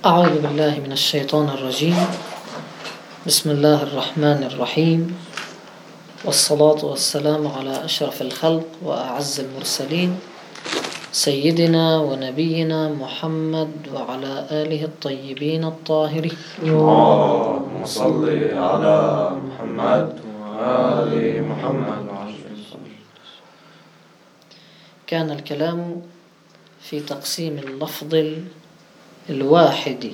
أعوذ بالله من الشيطان الرجيم. بسم الله الرحمن الرحيم، والصلاة والسلام على أشرف الخلق وأعز المرسلين سيدنا ونبينا محمد وعلى آله الطيبين الطاهرين. اللهم صل على محمد وآل محمد. كان الكلام في تقسيم اللفظ الواحد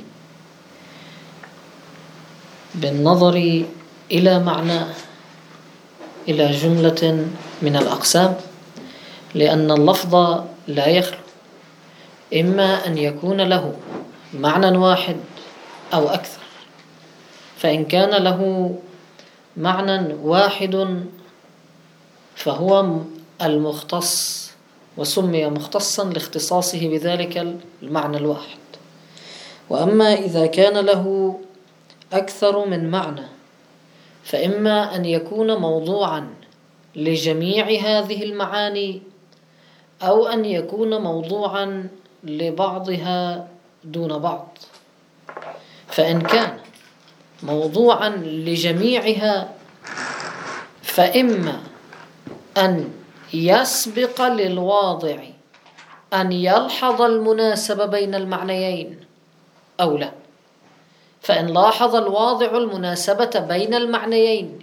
بالنظر إلى معناه إلى جملة من الأقسام، لأن اللفظ لا يخلو إما أن يكون له معنى واحد أو أكثر، فإن كان له معنى واحد فهو المختص وسمي مختصا لاختصاصه بذلك المعنى الواحد. وأما إذا كان له أكثر من معنى فإما أن يكون موضوعا لجميع هذه المعاني أو أن يكون موضوعا لبعضها دون بعض. فإن كان موضوعا لجميعها فإما أن يسبق للواضع أن يلحظ المناسبة بين المعنيين أو لا، فإن لاحظ الواضع المناسبة بين المعنيين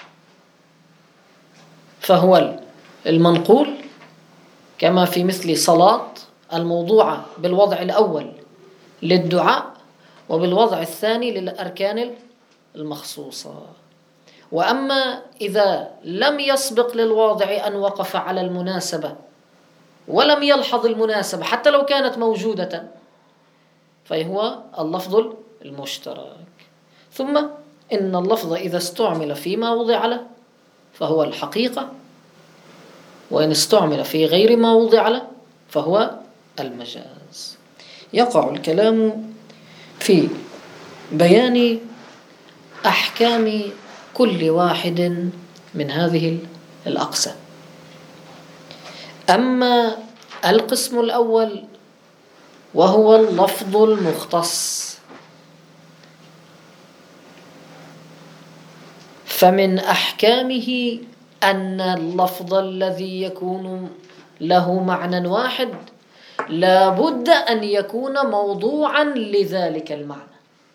فهو المنقول، كما في مثل صلاة الموضوعة بالوضع الأول للدعاء وبالوضع الثاني للأركان المخصوصة. وأما إذا لم يسبق للواضع أن وقف على المناسبة ولم يلحظ المناسبة حتى لو كانت موجودة فهو اللفظ المشترك. ثم إن اللفظ إذا استعمل فيما وضع له فهو الحقيقة، وإن استعمل في غير ما وضع له فهو المجاز. يقع الكلام في بيان أحكام كل واحد من هذه الأقسام. أما القسم الأول وهو اللفظ المختص، فمن أحكامه أن اللفظ الذي يكون له معنى واحد لا بد أن يكون موضوعا لذلك المعنى،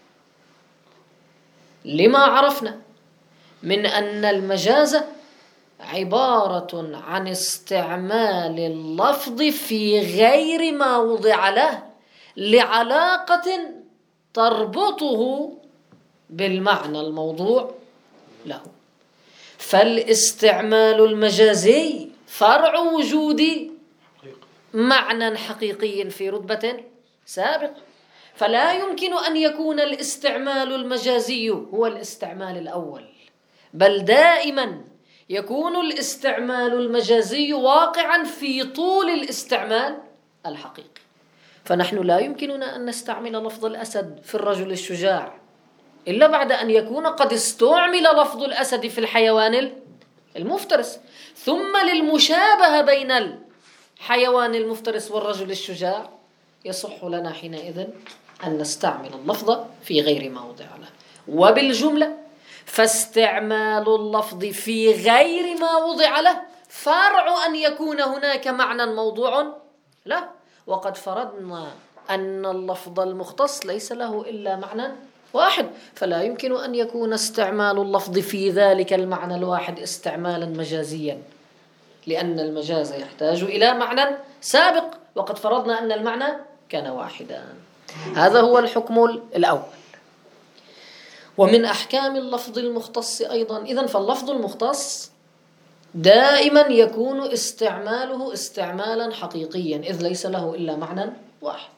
لما عرفنا من أن المجاز عبارة عن استعمال اللفظ في غير ما وضع له لعلاقة تربطه بالمعنى الموضوع له. فالاستعمال المجازي فرع وجود معنى حقيقي في رتبة سابقة، فلا يمكن أن يكون الاستعمال المجازي هو الاستعمال الأول، بل دائما يكون الاستعمال المجازي واقعا في طول الاستعمال الحقيقي. فنحن لا يمكننا أن نستعمل لفظ الأسد في الرجل الشجاع إلا بعد أن يكون قد استعمل لفظ الأسد في الحيوان المفترس، ثم للمشابهة بين الحيوان المفترس والرجل الشجاع يصح لنا حينئذ أن نستعمل اللفظ في غير ما وضع له. وبالجملة فاستعمال اللفظ في غير ما وضع له فرع أن يكون هناك معنى موضوع له، وقد فرضنا أن اللفظ المختص ليس له إلا معنى واحد، فلا يمكن أن يكون استعمال اللفظ في ذلك المعنى الواحد استعمالا مجازيا، لأن المجاز يحتاج إلى معنى سابق، وقد فرضنا أن المعنى كان واحدا. هذا هو الحكم الأول. ومن أحكام اللفظ المختص أيضا، إذن فاللفظ المختص دائما يكون استعماله استعمالا حقيقيا إذ ليس له إلا معنى واحد.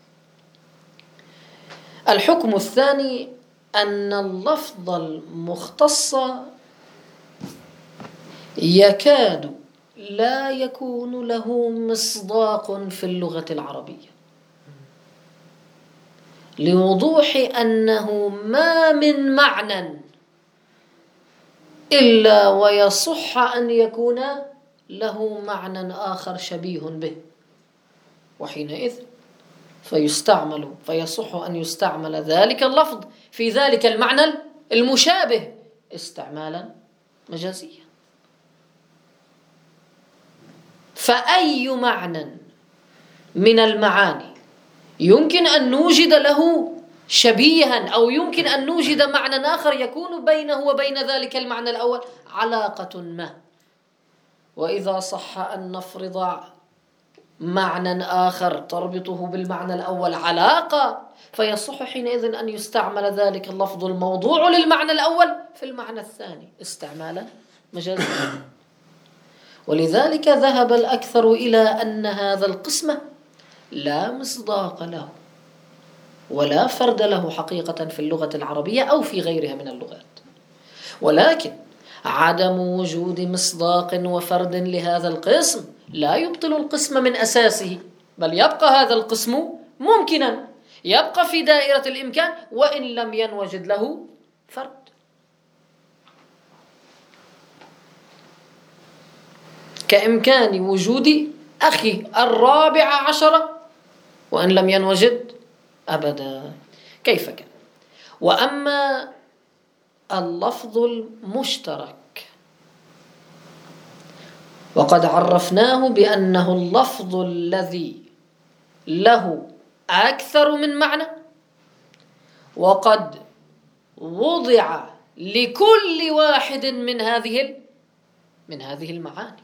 الحكم الثاني أن اللفظ المختص يكاد لا يكون له مصداق في اللغة العربية، لوضوح أنه ما من معنى إلا ويصح أن يكون له معنى آخر شبيه به، وحينئذ فيصح أن يستعمل ذلك اللفظ في ذلك المعنى المشابه استعمالا مجازيا. فأي معنى من المعاني يمكن أن نوجد له شبيها أو يمكن أن نوجد معنى آخر يكون بينه وبين ذلك المعنى الأول علاقة ما، وإذا صح أن نفرض معنى آخر تربطه بالمعنى الأول علاقة، فيصح حينئذ أن يستعمل ذلك اللفظ الموضوع للمعنى الأول في المعنى الثاني استعمالا مجازيا. ولذلك ذهب الأكثر إلى أن هذا القسم لا مصداق له ولا فرد له حقيقة في اللغة العربية أو في غيرها من اللغات، ولكن عدم وجود مصداق وفرد لهذا القسم لا يبطل القسم من أساسه، بل يبقى هذا القسم ممكنا، يبقى في دائرة الإمكان وإن لم ينوجد له فرد. كإمكان وجود أخي 14 وإن لم ينوجد أبدا. كيف كان؟ وأما اللفظ المشترك وقد عرفناه بأنه اللفظ الذي له أكثر من معنى، وقد وضع لكل واحد من هذه المعاني،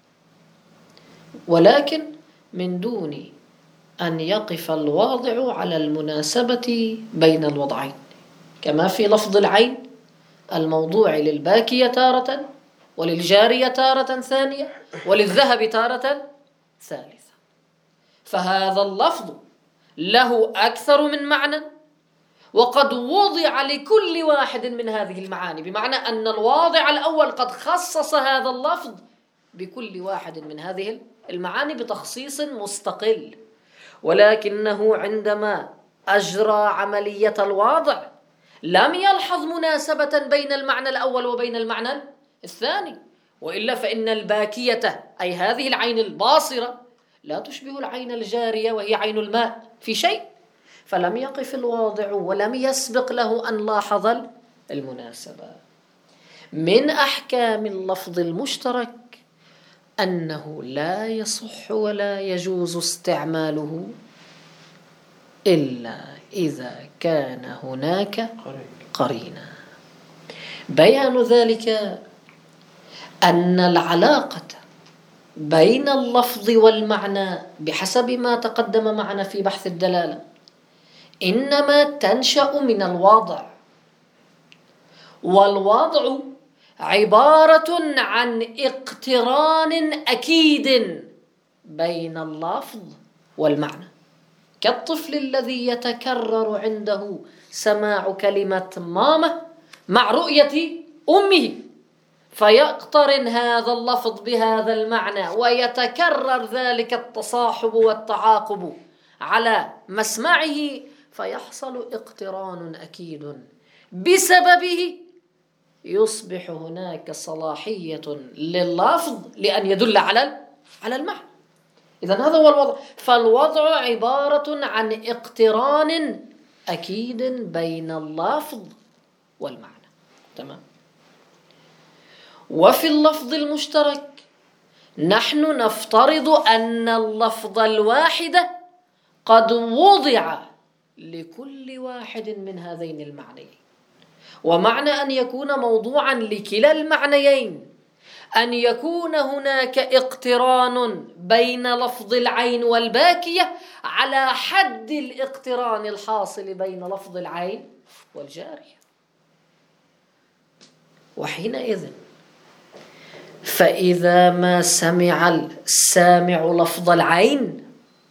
ولكن من دون أن يقف الواضع على المناسبة بين الوضعين، كما في لفظ العين الموضوع للباكية تارة وللجارية تارة ثانية وللذهب تارة ثالثة. فهذا اللفظ له أكثر من معنى وقد وضع لكل واحد من هذه المعاني، بمعنى أن الواضع الأول قد خصص هذا اللفظ بكل واحد من هذه المعاني بتخصيص مستقل، ولكنه عندما أجرى عملية الواضع لم يلحظ مناسبة بين المعنى الأول وبين المعنى الثاني، وإلا فإن الباكية أي هذه العين الباصرة لا تشبه العين الجارية وهي عين الماء في شيء، فلم يقف الواضع ولم يسبق له أن لاحظ المناسبة. من أحكام اللفظ المشترك أنه لا يصح ولا يجوز استعماله إلا إذا كان هناك قرينة. بيان ذلك أن العلاقة بين اللفظ والمعنى بحسب ما تقدم معنا في بحث الدلالة إنما تنشأ من الواضع، والواضع عبارة عن اقتران أكيد بين اللفظ والمعنى، كالطفل الذي يتكرر عنده سماع كلمة ماما مع رؤية أمه، فيقترن هذا اللفظ بهذا المعنى ويتكرر ذلك التصاحب والتعاقب على مسمعه، فيحصل اقتران أكيد بسببه يصبح هناك صلاحية لللفظ لأن يدل على المعنى. إذن هذا هو الوضع. فالوضع عبارة عن اقتران أكيد بين اللفظ والمعنى. تمام. وفي اللفظ المشترك نحن نفترض أن اللفظ الواحد قد وضع لكل واحد من هذين المعنيين، ومعنى أن يكون موضوعا لكلا المعنيين أن يكون هناك اقتران بين لفظ العين والباكية على حد الاقتران الحاصل بين لفظ العين والجارية. وحينئذ فإذا ما سمع السامع لفظ العين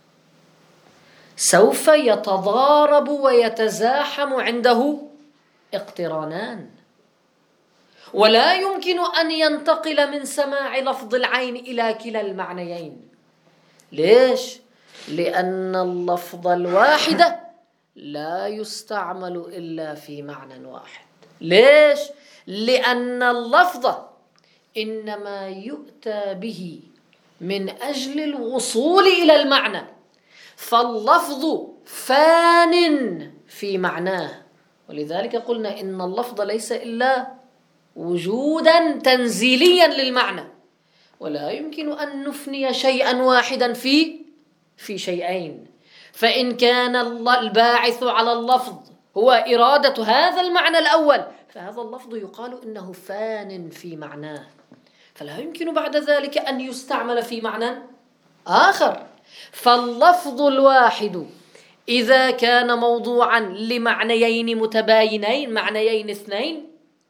سوف يتضارب ويتزاحم عنده اقترانان، ولا يمكن أن ينتقل من سماع لفظ العين إلى كلا المعنيين. ليش؟ لأن اللفظ الواحد لا يستعمل إلا في معنى واحد. ليش؟ لأن اللفظ إنما يؤتى به من أجل الوصول إلى المعنى، فاللفظ فان في معناه. ولذلك قلنا إن اللفظ ليس إلا وجودا تنزيليا للمعنى، ولا يمكن أن نفني شيئا واحدا في شيئين. فإن كان الباعث على اللفظ هو إرادة هذا المعنى الأول، فهذا اللفظ يقال إنه فان في معناه، فلا يمكن بعد ذلك أن يستعمل في معنى آخر. فاللفظ الواحد إذا كان موضوعا لمعنيين متباينين، معنيين اثنين،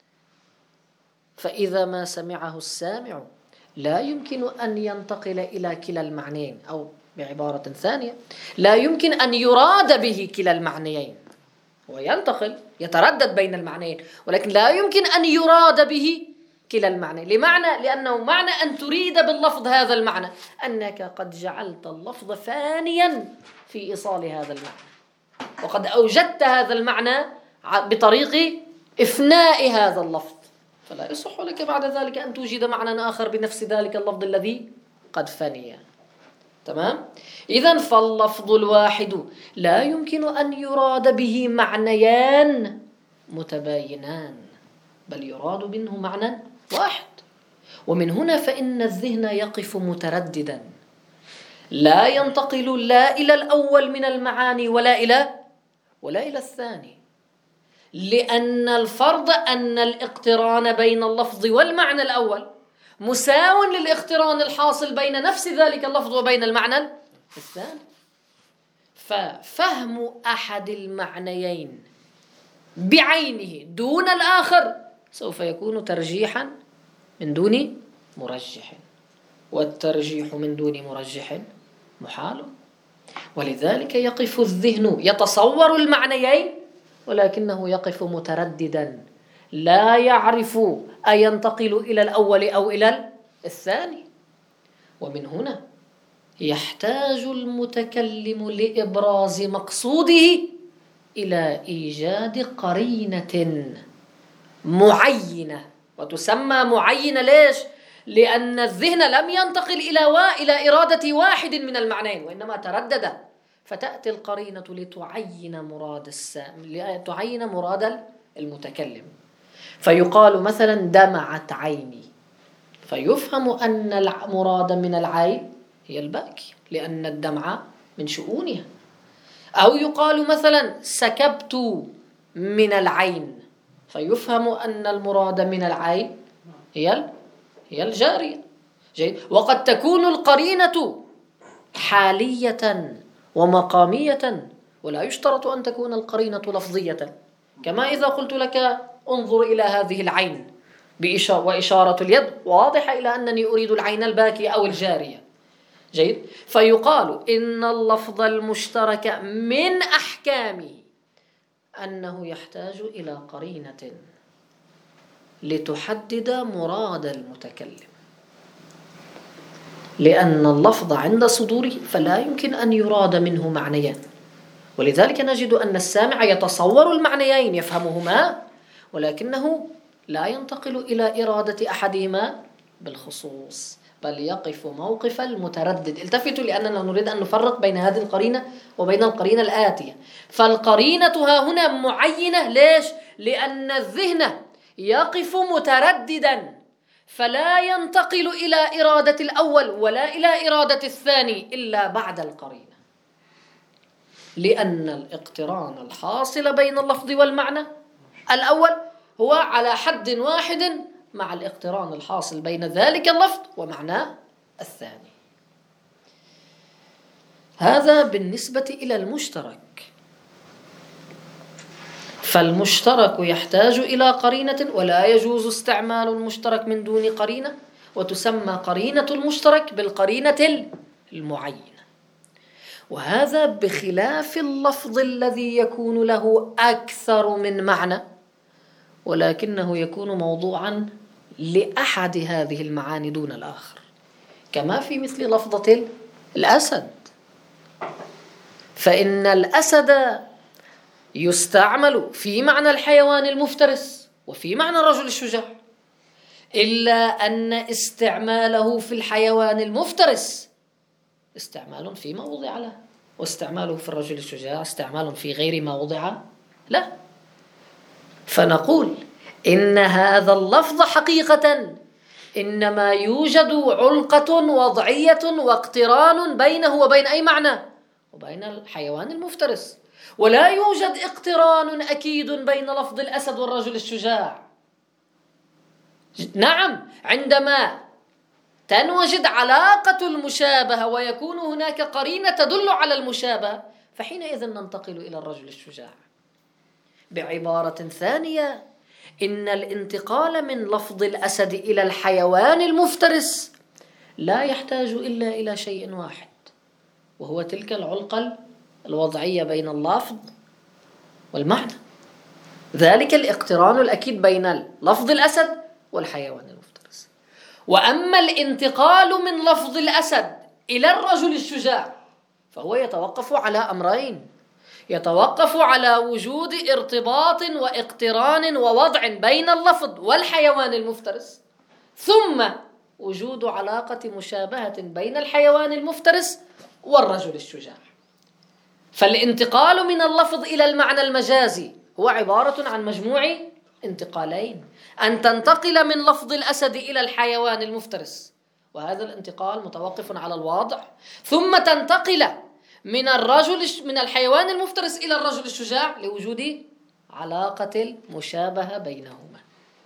فإذا ما سمعه السامع لا يمكن أن ينتقل إلى كلا المعنيين، أو بعبارة ثانية لا يمكن أن يراد به كلا المعنيين. وينتقل يتردد بين المعنيين، ولكن لا يمكن أن يراد به كلا المعنى. لأنه معنى أن تريد باللفظ هذا المعنى أنك قد جعلت اللفظ فانيا في إيصال هذا المعنى، وقد أوجدت هذا المعنى بطريق إفناء هذا اللفظ، فلا يصح لك بعد ذلك أن توجد معنى آخر بنفس ذلك اللفظ الذي قد فني. تمام؟ إذن فاللفظ الواحد لا يمكن أن يراد به معنيان متباينان، بل يراد منه معنى واحد. ومن هنا فإن الذهن يقف مترددا، لا ينتقل لا إلى الأول من المعاني ولا إلى الثاني، لأن الفرض أن الاقتران بين اللفظ والمعنى الأول مساو للاقتران الحاصل بين نفس ذلك اللفظ وبين المعنى الثاني. ففهم أحد المعنيين بعينه دون الآخر سوف يكون ترجيحا من دون مرجح، والترجيح من دون مرجح محال. ولذلك يقف الذهن يتصور المعنيين ولكنه يقف مترددا، لا يعرف أينتقل إلى الأول أو إلى الثاني. ومن هنا يحتاج المتكلم لإبراز مقصوده إلى إيجاد قرينة معينة، وتسمى معينة ليش؟ لأن الذهن لم ينتقل إلى إرادة واحد من المعنيين، وإنما تردد، فتأتي القرينة لتعين مراد المتكلم. فيقال مثلا دمعت عيني، فيفهم أن المراد من العين هي البكي لأن الدمع من شؤونها. أو يقال مثلا سكبت من العين، فيفهم أن المراد من العين هي الجارية. جيد. وقد تكون القرينة حالية ومقامية، ولا يشترط أن تكون القرينة لفظية، كما إذا قلت لك انظر إلى هذه العين وإشارة اليد واضحة إلى أنني أريد العين الباكية أو الجارية. جيد. فيقال إن اللفظ المشترك من أحكامه أنه يحتاج إلى قرينة لتحدد مراد المتكلم، لأن اللفظ عند صدوره فلا يمكن أن يراد منه معنيان. ولذلك نجد أن السامع يتصور المعنيين يفهمهما، ولكنه لا ينتقل إلى إرادة أحدهما بالخصوص، بل يقف موقف المتردد. التفتوا لأننا نريد أن نفرق بين هذه القرينة وبين القرينة الآتية. فالقرينة ها هنا معينة ليش؟ لأن الذهن يقف مترددا، فلا ينتقل إلى إرادة الأول ولا إلى إرادة الثاني إلا بعد القرينة، لأن الاقتران الحاصل بين اللفظ والمعنى الأول هو على حد واحد مع الاقتران الحاصل بين ذلك اللفظ ومعناه الثاني. هذا بالنسبة إلى المشترك. فالمشترك يحتاج إلى قرينة، ولا يجوز استعمال المشترك من دون قرينة، وتسمى قرينة المشترك بالقرينة المعينة. وهذا بخلاف اللفظ الذي يكون له أكثر من معنى، ولكنه يكون موضوعا لأحد هذه المعاني دون الآخر، كما في مثل لفظة الأسد. فإن الأسد يستعمل في معنى الحيوان المفترس وفي معنى الرجل الشجاع، إلا أن استعماله في الحيوان المفترس استعمال فيما وضع له، واستعماله في الرجل الشجاع استعمال في غير ما وضع له. فنقول إن هذا اللفظ حقيقة إنما يوجد علقة وضعية واقتران بينه وبين أي معنى؟ وبين الحيوان المفترس. ولا يوجد اقتران أكيد بين لفظ الأسد والرجل الشجاع. نعم، عندما تنوجد علاقة المشابهة ويكون هناك قرينة تدل على المشابهة فحينئذ ننتقل إلى الرجل الشجاع. بعبارة ثانية، إن الانتقال من لفظ الأسد إلى الحيوان المفترس لا يحتاج إلا إلى شيء واحد، وهو تلك العلقة الوضعية بين اللفظ والمعنى، ذلك الاقتران الأكيد بين لفظ الأسد والحيوان المفترس. وأما الانتقال من لفظ الأسد إلى الرجل الشجاع فهو يتوقف على أمرين: يتوقف على وجود ارتباط واقتران ووضع بين اللفظ والحيوان المفترس، ثم وجود علاقة مشابهة بين الحيوان المفترس والرجل الشجاع. فالانتقال من اللفظ إلى المعنى المجازي هو عبارة عن مجموع انتقالين: أن تنتقل من لفظ الأسد إلى الحيوان المفترس، وهذا الانتقال متوقف على الواضع، ثم تنتقل من الحيوان المفترس إلى الرجل الشجاع لوجود علاقة المشابهة بينهما.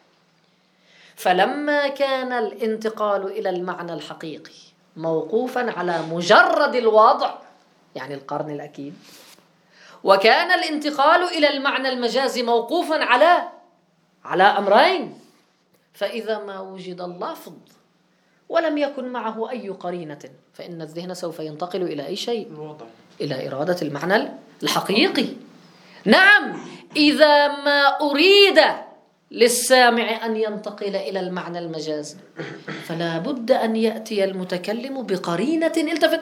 فلما كان الانتقال إلى المعنى الحقيقي موقوفا على مجرد الوضع، يعني القرن الأكيد، وكان الانتقال إلى المعنى المجازي موقوفا على أمرين، فإذا ما وجد اللفظ ولم يكن معه أي قرينة فإن الذهن سوف ينتقل إلى أي شيء؟ إلى إرادة المعنى الحقيقي. نعم، إذا ما أريد للسامع أن ينتقل إلى المعنى المجازي فلا بد أن يأتي المتكلم بقرينة التفت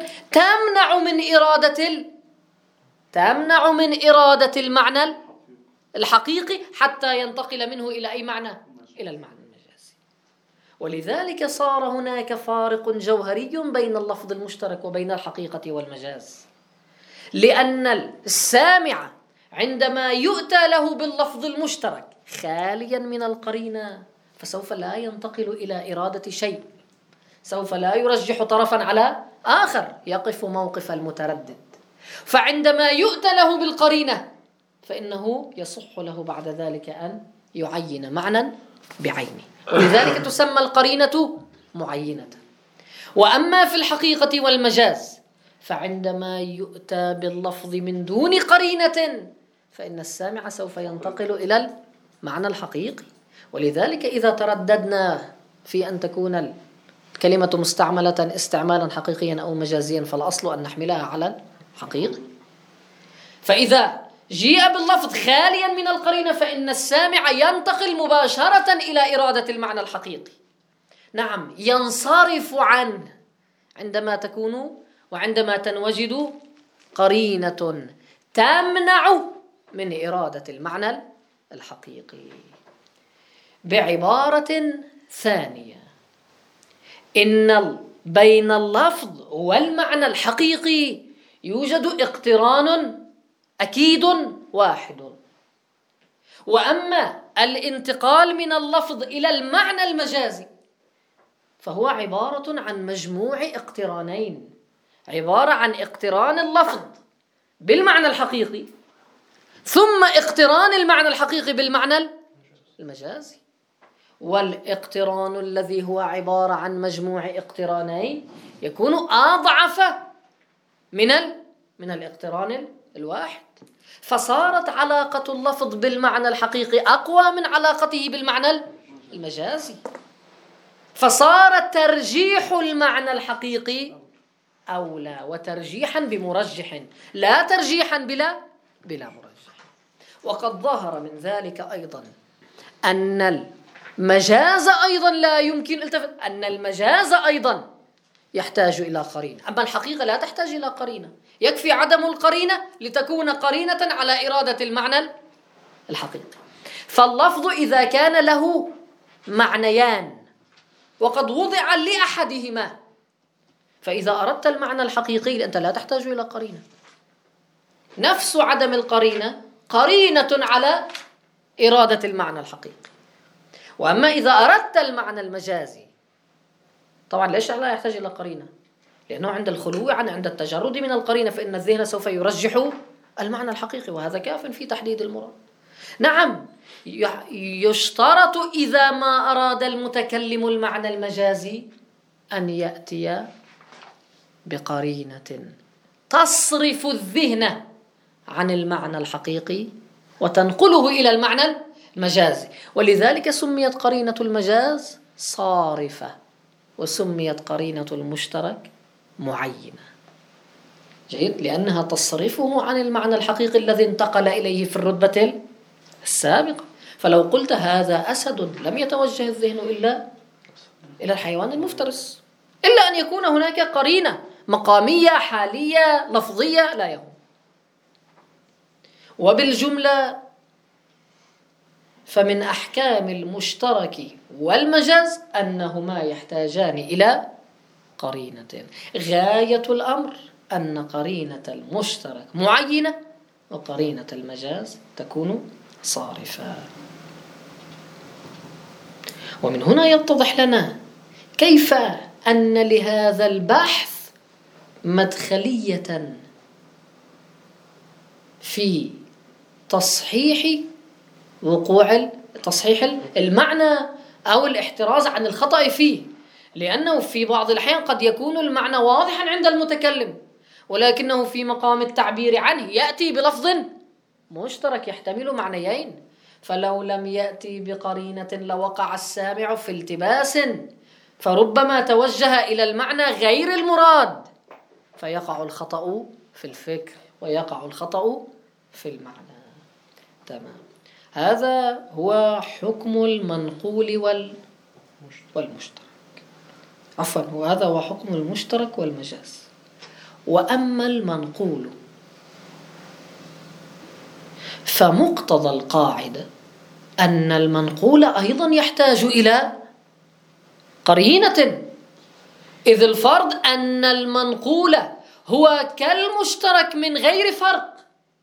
تمنع من إرادة المعنى الحقيقي حتى ينتقل منه إلى أي معنى؟ إلى المعنى المجازي. ولذلك صار هناك فارق جوهري بين اللفظ المشترك وبين الحقيقة والمجاز، لأن السامع عندما يؤتى له باللفظ المشترك خاليا من القرينة فسوف لا ينتقل إلى إرادة شيء، سوف لا يرجح طرفا على آخر، يقف موقف المتردد. فعندما يؤتى له بالقرينة فإنه يصح له بعد ذلك أن يعين معنى بعينه، ولذلك تسمى القرينة معينة. وأما في الحقيقة والمجاز فعندما يؤتى باللفظ من دون قرينة فإن السامع سوف ينتقل إلى المعنى الحقيقي. ولذلك إذا ترددنا في أن تكون الكلمة مستعملة استعمالا حقيقيا أو مجازيا فالأصل أن نحملها على الحقيقي. فإذا جيء باللفظ خاليا من القرينة فإن السامع ينتقل مباشرة إلى إرادة المعنى الحقيقي. نعم، ينصرف عنه وعندما تنوجد قرينة تمنع من إرادة المعنى الحقيقي. بعبارة ثانية، إن بين اللفظ والمعنى الحقيقي يوجد اقتران أكيد واحد، وأما الانتقال من اللفظ إلى المعنى المجازي فهو عبارة عن مجموع اقترانين، عبارة عن اقتران اللفظ بالمعنى الحقيقي ثم اقتران المعنى الحقيقي بالمعنى المجازي. والاقتران الذي هو عبارة عن مجموع اقترانين يكون أضعف من الاقتران الواحد، فصارت علاقة اللفظ بالمعنى الحقيقي أقوى من علاقته بالمعنى المجازي، فصار ترجيح المعنى الحقيقي أولى، وترجيحا بمرجح لا ترجيحا بلا مرجح. وقد ظهر من ذلك أيضا أن المجاز أيضا لا يمكن أن المجاز أيضا يحتاج إلى قرينة، أما الحقيقة لا تحتاج إلى قرينة، يكفي عدم القرينة لتكون قرينة على إرادة المعنى الحقيقي. فاللفظ إذا كان له معنيان وقد وضع لأحدهما فإذا أردت المعنى الحقيقي أنت لا تحتاج إلى قرينة، نفس عدم القرينة قرينة على إرادة المعنى الحقيقي. وأما إذا أردت المعنى المجازي، طبعا ليش لا يحتاج إلى قرينة؟ لأنه عند الخلو عند التجرد من القرينة فإن الذهن سوف يرجح المعنى الحقيقي، وهذا كاف في تحديد المراد. نعم، يشترط إذا ما أراد المتكلم المعنى المجازي أن يأتي بقرينة تصرف الذهن عن المعنى الحقيقي وتنقله إلى المعنى المجازي، ولذلك سميت قرينة المجاز صارفة، وسميت قرينة المشترك معينة. جيد، لأنها تصرفه عن المعنى الحقيقي الذي انتقل إليه في الرتبة السابقة. فلو قلت هذا أسد لم يتوجه الذهن إلا إلى الحيوان المفترس، إلا أن يكون هناك قرينة مقامية حالية لفظية لا يهم. وبالجملة فمن أحكام المشترك والمجاز أنهما يحتاجان إلى قرينة. غاية الأمر أن قرينة المشترك معينة وقرينة المجاز تكون صارفة. ومن هنا يتضح لنا كيف أن لهذا البحث مدخلية في تصحيح المعنى أو الاحتراز عن الخطأ فيه، لأنه في بعض الأحيان قد يكون المعنى واضحا عند المتكلم، ولكنه في مقام التعبير عنه يأتي بلفظ مشترك يحتمل معنيين، فلو لم يأتي بقرينة لوقع السامع في التباس، فربما توجه إلى المعنى غير المراد، فيقع الخطأ في الفكر ويقع الخطأ في المعنى. تمام، هذا هو حكم المنقول والمشترك. عفوا، هذا هو حكم المشترك والمجاز. وأما المنقول فمقتضى القاعدة أن المنقول أيضا يحتاج إلى قرينة، إذ الفرض أن المنقول هو كالمشترك من غير فرق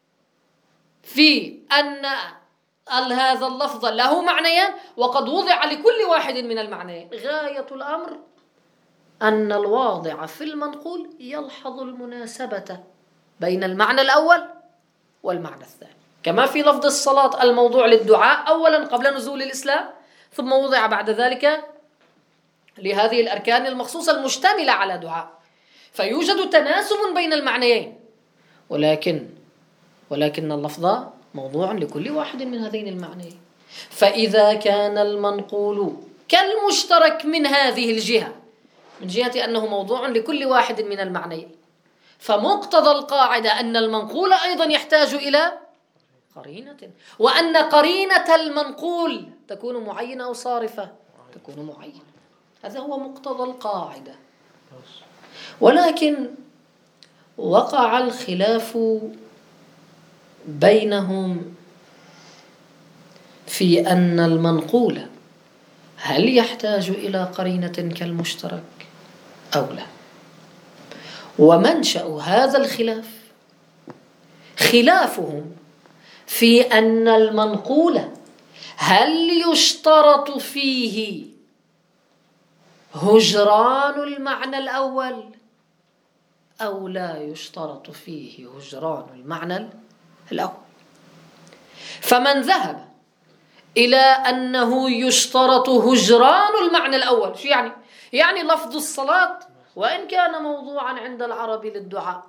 في أن هذا اللفظ له معنيان وقد وضع لكل واحد من المعنيين. غاية الأمر أن الواضع في المنقول يلحظ المناسبة بين المعنى الأول والمعنى الثاني، كما في لفظ الصلاة الموضوع للدعاء أولا قبل نزول الإسلام، ثم وضع بعد ذلك لهذه الأركان المخصوصة المشتملة على دعاء، فيوجد تناسب بين المعنيين، ولكن اللفظ موضوع لكل واحد من هذين المعنيين. فإذا كان المنقول كالمشترك من هذه الجهة، من جهة أنه موضوع لكل واحد من المعنيين، فمقتضى القاعدة أن المنقول أيضا يحتاج إلى قرينة، وأن قرينة المنقول تكون معينة أو صارفة، تكون معينة. هذا هو مقتضى القاعدة. ولكن وقع الخلاف بينهم في أن المنقول هل يحتاج إلى قرينة كالمشترك أو لا. ومنشأ هذا الخلاف خلافهم في أن المنقول هل يشترط فيه هجران المعنى الأول أو لا يشترط فيه هجران المعنى الأول. فمن ذهب إلى أنه يشترط هجران المعنى الأول، شو يعني لفظ الصلاة وإن كان موضوعا عند العرب للدعاء،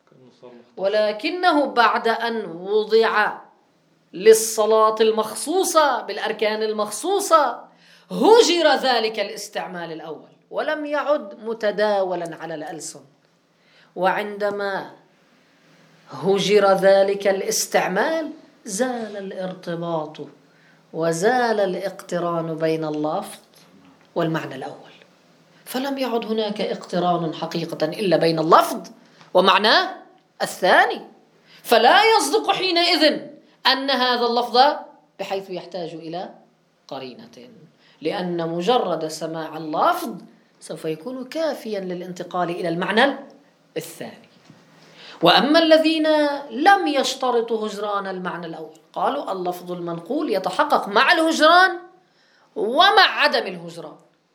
ولكنه بعد أن وضع للصلاة المخصوصة بالأركان المخصوصة هجر ذلك الاستعمال الأول ولم يعد متداولا على الألسن. وعندما هجر ذلك الاستعمال زال الارتباط وزال الاقتران بين اللفظ والمعنى الأول، فلم يعد هناك اقتران حقيقة إلا بين اللفظ ومعناه الثاني، فلا يصدق حينئذ أن هذا اللفظ بحيث يحتاج إلى قرينة، لأن مجرد سماع اللفظ سوف يكون كافيا للانتقال إلى المعنى الثاني. وأما الذين لم يشترطوا هجران المعنى الأول قالوا اللفظ المنقول يتحقق مع الهجران ومع عدم الهجران.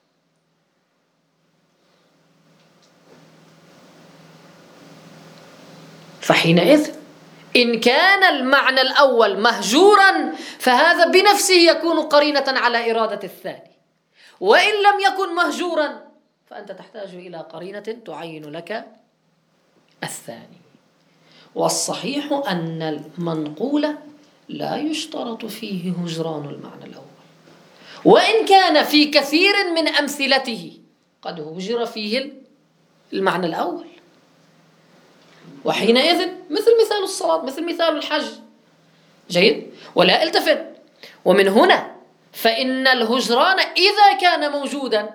فحينئذ إن كان المعنى الأول مهجورا فهذا بنفسه يكون قرينة على إرادة الثاني، وإن لم يكن مهجورا فأنت تحتاج إلى قرينة تعين لك الثاني. والصحيح أن المنقول لا يشترط فيه هجران المعنى الأول، وإن كان في كثير من أمثلته قد هجر فيه المعنى الأول. وحينئذ مثل مثال الصلاة، مثل مثال الحج، جيد، ولا التفت. ومن هنا فإن الهجران إذا كان موجودا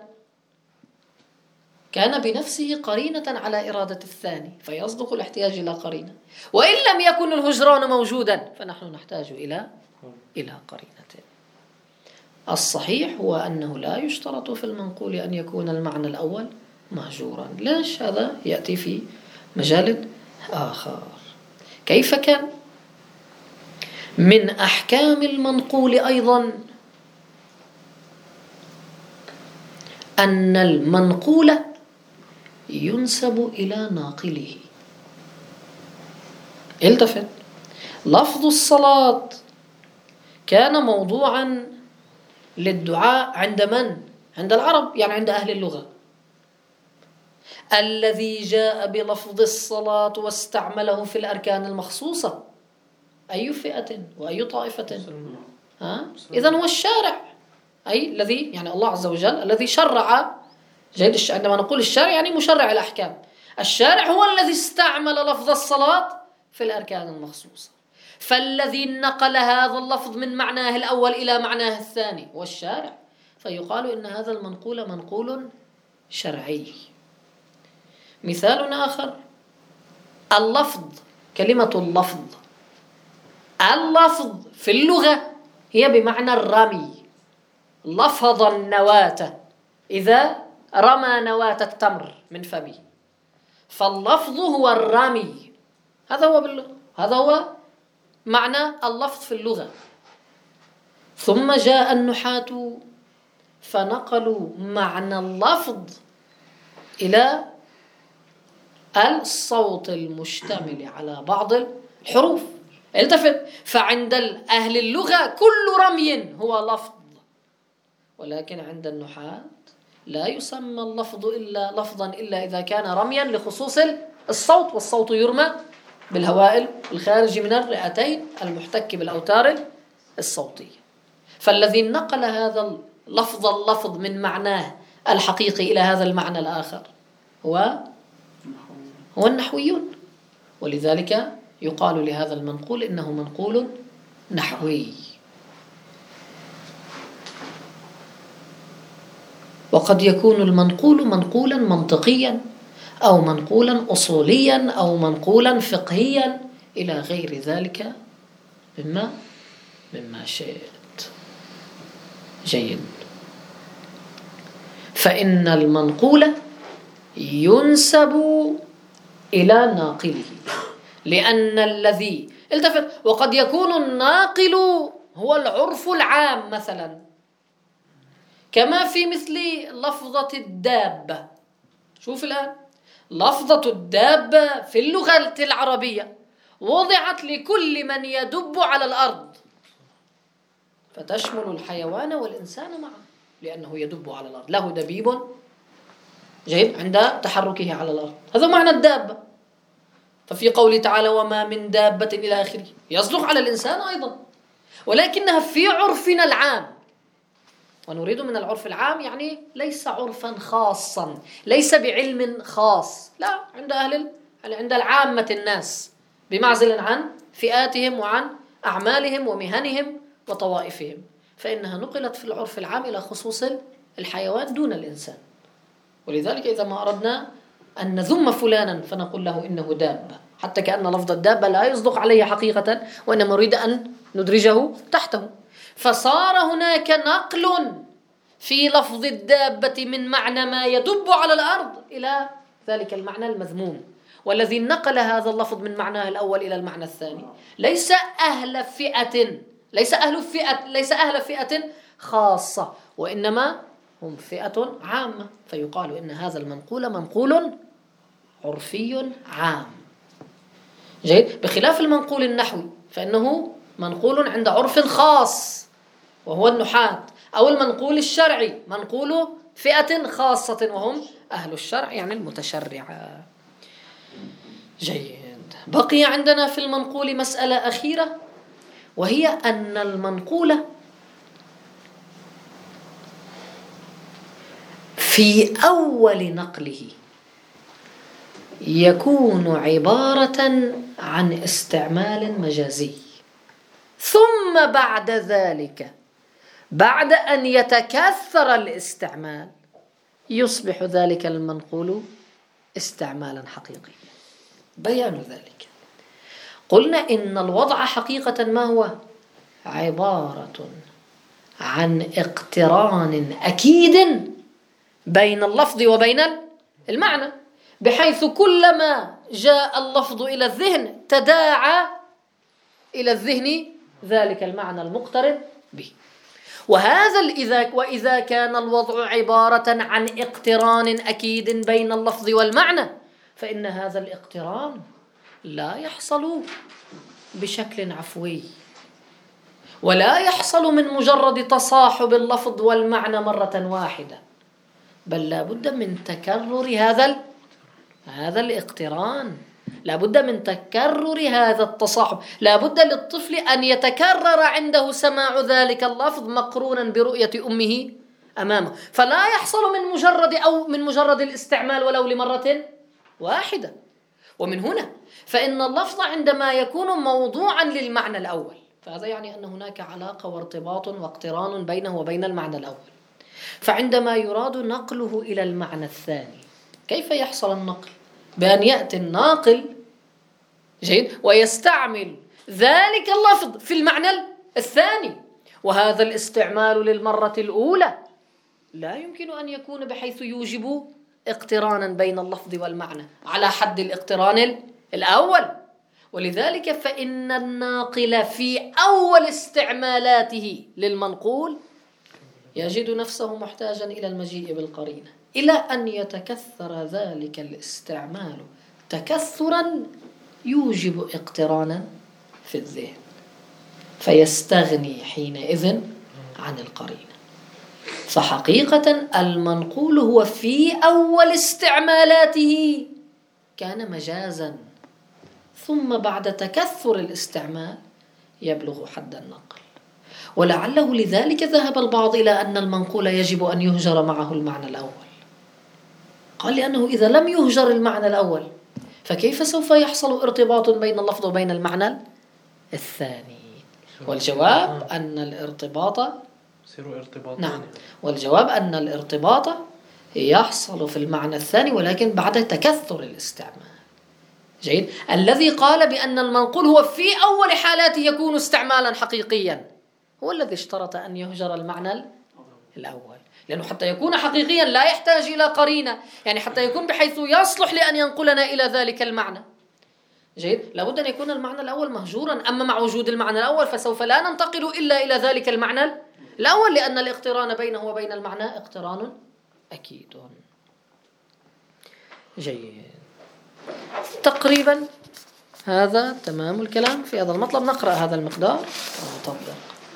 كان بنفسه قرينة على إرادة الثاني، فيصدق الاحتياج إلى قرينة. وإن لم يكن الهجران موجودا فنحن نحتاج إلى قرينة. الصحيح هو أنه لا يشترط في المنقول أن يكون المعنى الأول مهجورا. ليش؟ هذا يأتي في مجال آخر. كيف كان؟ من أحكام المنقول أيضا أن المنقول ينسب إلى ناقله. التفت، لفظ الصلاة كان موضوعا للدعاء عند من؟ عند العرب، يعني عند أهل اللغة. الذي جاء بلفظ الصلاة واستعمله في الأركان المخصوصة أي فئة وأي طائفة؟ إذن هو الشارع، أي الذي يعني الله عز وجل الذي شرع. جيد، عندما نقول الشارع يعني مشرع الأحكام. الشارع هو الذي استعمل لفظ الصلاة في الأركان المخصوصة. فالذي نقل هذا اللفظ من معناه الأول إلى معناه الثاني هو الشارع، فيقال إن هذا المنقول منقول شرعي. مثال آخر، اللفظ، كلمة اللفظ في اللغة هي بمعنى الرمي. لفظ النواة، إذا رمى نواة التمر من فمه، فاللفظ هو الرمي. هذا هو باللغة، هذا هو معنى اللفظ في اللغة. ثم جاء النحاة فنقلوا معنى اللفظ إلى الصوت المشتمل على بعض الحروف. التفت، فعند أهل اللغة كل رمي هو لفظ، ولكن عند النحاة لا يسمى اللفظ إلا لفظا إلا إذا كان رميا لخصوص الصوت، والصوت يرمى بالهواء الخارج من الرئتين المحتك بالأوتار الصوتية. فالذي نقل هذا اللفظ من معناه الحقيقي إلى هذا المعنى الآخر هو النحويون، ولذلك يقال لهذا المنقول إنه منقول نحوي. وقد يكون المنقول منقولا منطقيا أو منقولا أصوليا أو منقولا فقهيا إلى غير ذلك مما شئت. جيد. فإن المنقول ينسب إلى ناقله، لأن الذي التفت، وقد يكون الناقل هو العرف العام مثلا، كما في مثل لفظة الدابة. شوف الآن، لفظة الدابة في اللغة العربية وضعت لكل من يدب على الأرض، فتشمل الحيوان والإنسان معا، لأنه يدب على الأرض، له دبيب جيد عند تحركه على الأرض. هذا معنى الدابة. ففي قوله تعالى وما من دابة إلى آخره يصدق على الإنسان أيضا، ولكنها في عرفنا العام. ونريد من العرف العام يعني ليس عرفا خاصا، ليس بعلم خاص، لا، عند العامة الناس، بمعزل عن فئاتهم وعن أعمالهم ومهنهم وطوائفهم، فإنها نقلت في العرف العام إلى خصوص الحيوان دون الإنسان. ولذلك إذا ما أردنا أن نذم فلانا فنقول له إنه دابة، حتى كأن لفظ الدابة لا يصدق عليه حقيقة، وإنما نريد أن ندرجه تحته. فصار هناك نقل في لفظ الدابة من معنى ما يدب على الأرض إلى ذلك المعنى المذموم. والذي نقل هذا اللفظ من معناه الأول إلى المعنى الثاني ليس أهل فئة خاصة، وإنما هم فئة عامة، فيقال إن هذا المنقول منقول عرفي عام. جيد. بخلاف المنقول النحوي فإنه منقول عند عرف خاص وهو النحاة، أو المنقول الشرعي منقول فئة خاصة وهم أهل الشرع يعني المتشرعة. جيد. بقي عندنا في المنقول مسألة أخيرة، وهي أن المنقول في أول نقله يكون عبارة عن استعمال مجازي، ثم بعد ذلك بعد أن يتكثر الاستعمال يصبح ذلك المنقول استعمالا حقيقيا. بيان ذلك قلنا إن الوضع حقيقة ما هو؟ عبارة عن اقتران أكيد بين اللفظ وبين المعنى، بحيث كلما جاء اللفظ إلى الذهن تداعى إلى الذهن ذلك المعنى المقترن به. وإذا كان الوضع عبارة عن اقتران أكيد بين اللفظ والمعنى، فإن هذا الاقتران لا يحصل بشكل عفوي، ولا يحصل من مجرد تصاحب اللفظ والمعنى مرة واحدة، بل لا بد من تكرر هذا الاقتران، لا بد من تكرر هذا التصاحب، لا بد للطفل أن يتكرر عنده سماع ذلك اللفظ مقرونا برؤية أمه أمامه، فلا يحصل من مجرد الاستعمال ولو لمرة واحدة. ومن هنا فإن اللفظ عندما يكون موضوعا للمعنى الأول فهذا يعني أن هناك علاقة وارتباط واقتران بينه وبين المعنى الأول، فعندما يراد نقله إلى المعنى الثاني كيف يحصل النقل؟ بأن يأتي الناقل جيد ويستعمل ذلك اللفظ في المعنى الثاني، وهذا الاستعمال للمرة الأولى لا يمكن أن يكون بحيث يوجب اقترانا بين اللفظ والمعنى على حد الاقتران الأول. ولذلك فإن الناقل في أول استعمالاته للمنقول يجد نفسه محتاجا إلى المجيء بالقرينة، إلى أن يتكثر ذلك الاستعمال تكثرا يوجب اقترانا في الذهن، فيستغني حينئذ عن القرينة. فحقيقة المنقول هو في أول استعمالاته كان مجازا، ثم بعد تكثر الاستعمال يبلغ حد النقل. ولعله لذلك ذهب البعض إلى أن المنقول يجب أن يهجر معه المعنى الأول. قال لأنه إذا لم يهجر المعنى الأول فكيف سوف يحصل ارتباط بين اللفظ وبين المعنى الثاني؟ والجواب أن الارتباط نعم، والجواب أن الارتباط يحصل في المعنى الثاني ولكن بعد تكثر الاستعمال. جيد. الذي قال بأن المنقول هو في أول حالاته يكون استعمالا حقيقيا هو الذي اشترط أن يهجر المعنى الأول، لأنه حتى يكون حقيقيا لا يحتاج إلى قرينة، يعني حتى يكون بحيث يصلح لأن ينقلنا إلى ذلك المعنى. جيد. لابد أن يكون المعنى الأول مهجورا، أما مع وجود المعنى الأول فسوف لا ننتقل إلا إلى ذلك المعنى الأول، لأن الاقتران بينه وبين المعنى اقتران أكيد. جيد. تقريبا هذا تمام الكلام في هذا المطلب. نقرأ هذا المقدار ونطبق.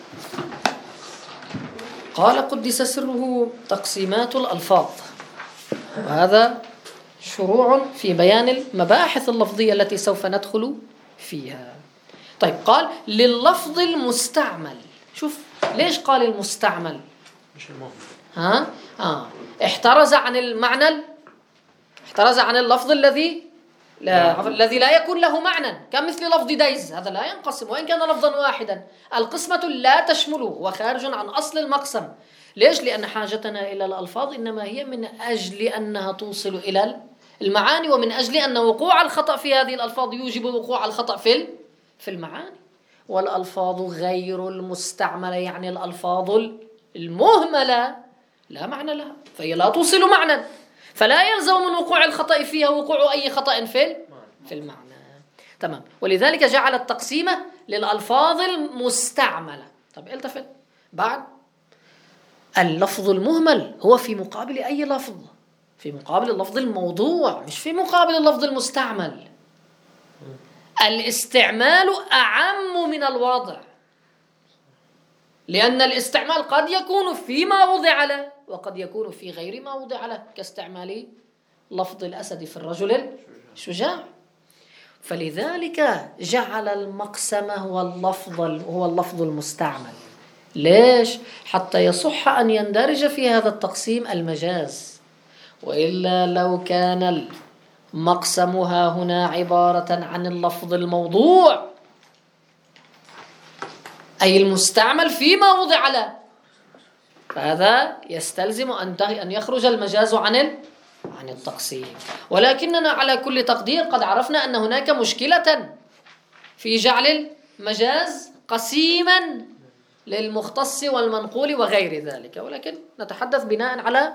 قال قدس سره تقسيمات الألفاظ، وهذا شروع في بيان المباحث اللفظية التي سوف ندخل فيها. طيب، قال لللفظ المستعمل. شوف ليش قال المستعمل؟ مش المهم. احترز عن المعنى، احترز عن اللفظ الذي لا يكون له معنى، كمثل لفظ ديز، هذا لا ينقسم وإن كان لفظا واحدا، القسمة لا تشمله وخارج عن أصل المقسم. ليش؟ لأن حاجتنا إلى الألفاظ إنما هي من أجل أنها توصل إلى المعاني، ومن أجل أن وقوع الخطأ في هذه الألفاظ يوجب وقوع الخطأ في المعاني. والألفاظ غير المستعملة يعني الألفاظ المهملة لا معنى لها، فهي لا توصل معنى، فلا يلزم من وقوع الخطأ فيها وقوع أي خطأ في في المعنى. تمام. ولذلك جعل التقسيمة للألفاظ المستعملة. طب التفت بعد، اللفظ المهمل هو في مقابل أي لفظ؟ في مقابل اللفظ الموضوع، مش في مقابل اللفظ المستعمل. الاستعمال أعم من الوضع، لأن الاستعمال قد يكون فيما وضع له وقد يكون في غير ما وضع له، كاستعمال لفظ الأسد في الرجل الشجاع. فلذلك جعل المقسم هو اللفظ المستعمل. ليش؟ حتى يصح أن يندرج في هذا التقسيم المجاز، وإلا لو كان المقسم ها هنا عبارة عن اللفظ الموضوع أي المستعمل فيما وضع له، فهذا يستلزم أن يخرج المجاز عن التقسيم. ولكننا على كل تقدير قد عرفنا أن هناك مشكلة في جعل المجاز قسيما للمختص والمنقول وغير ذلك، ولكن نتحدث بناء على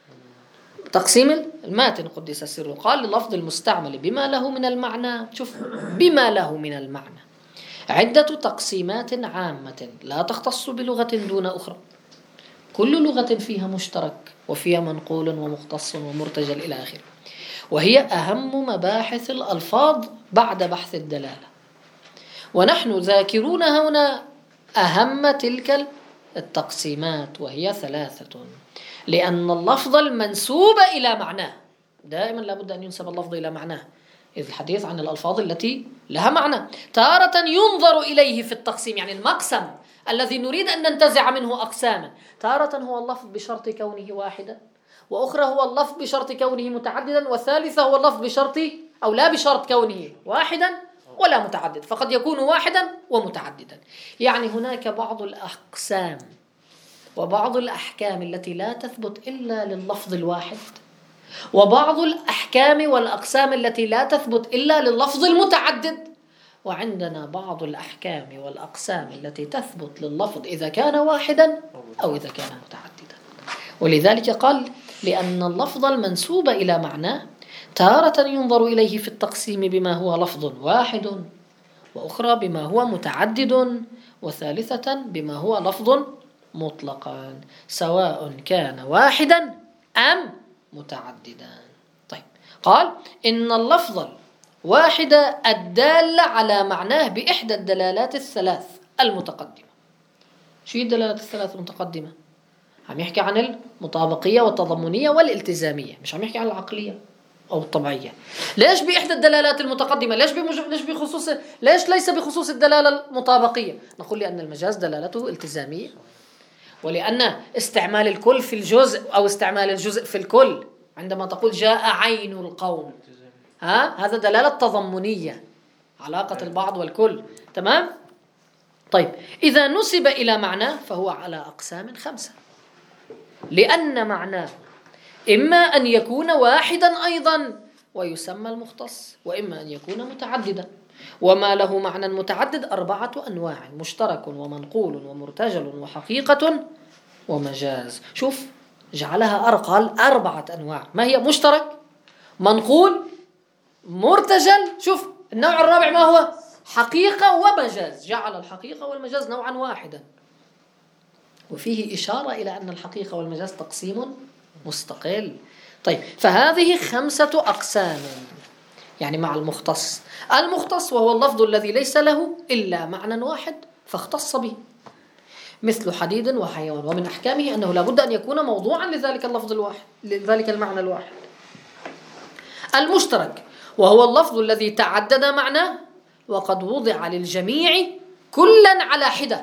تقسيم الماتن قدس سره. قال للفظ المستعمل بما له من المعنى، شوف، بما له من المعنى عدة تقسيمات عامة لا تختص بلغة دون أخرى، كل لغة فيها مشترك وفيها منقول ومختص ومرتجل إلى آخره، وهي أهم مباحث الألفاظ بعد بحث الدلالة. ونحن ذاكرون هنا أهم تلك التقسيمات، وهي 3. لأن اللفظ المنسوب إلى معناه، دائما لابد أن ينسب اللفظ إلى معناه، إذ الحديث عن الألفاظ التي لها معنى. تارة ينظر إليه في التقسيم، يعني المقسم الذي نريد أن ننتزع منه أقساما، تارة هو اللفظ بشرط كونه واحدا، وأخرى هو اللفظ بشرط كونه متعددا، والثالثة هو اللفظ بشرط أو لا بشرط كونه واحدا ولا متعدد، فقد يكون واحدا ومتعددا. يعني هناك بعض الأقسام وبعض الأحكام التي لا تثبت إلا لللفظ الواحد، وبعض الأحكام والأقسام التي لا تثبت إلا لللفظ المتعدد، وعندنا بعض الأحكام والأقسام التي تثبت لللفظ إذا كان واحدا أو إذا كان متعددا. ولذلك قال لأن اللفظ المنسوب إلى معناه تارة ينظر إليه في التقسيم بما هو لفظ واحد، وأخرى بما هو متعدد، وثالثة بما هو لفظ مطلقا سواء كان واحدا أم متعددا. طيب، قال إن اللفظ الواحد الدال على معناه بإحدى الدلالات الثلاث المتقدمة. شو الدلالات الثلاث المتقدمة؟ عم يحكي عن المطابقية والتضمنية والالتزامية، مش عم يحكي عن العقلية أو الطبيعية. ليش بإحدى الدلالات المتقدمة؟ ليش ليس بخصوص الدلالة المطابقية؟ نقول لأن المجاز دلالته التزامية، ولأن استعمال الكل في الجزء أو استعمال الجزء في الكل، عندما تقول جاء عين القوم، هذا دلالة تضمنية، علاقة البعض والكل. تمام؟ طيب، إذا نسب إلى معناه فهو على أقسام 5، لأن معناه إما أن يكون واحدا أيضا ويسمى المختص، وإما أن يكون متعددا. وما له معنى متعدد 4 أنواع: مشترك ومنقول ومرتجل وحقيقة ومجاز. شوف، جعلها قال 4 أنواع. ما هي؟ مشترك، منقول، مرتجل. شوف النوع الرابع ما هو؟ حقيقة ومجاز. جعل الحقيقة والمجاز نوعا واحدا، وفيه إشارة إلى أن الحقيقة والمجاز تقسيم مستقل. طيب، فهذه 5 أقسام، يعني مع المختص. المختص وهو اللفظ الذي ليس له إلا معنى واحد فاختص به، مثل حديد وحيوان، ومن أحكامه أنه لابد أن يكون موضوعا لذلك اللفظ الواحد، لذلك المعنى الواحد. المشترك وهو اللفظ الذي تعدد معناه وقد وضع للجميع كلا على حدة،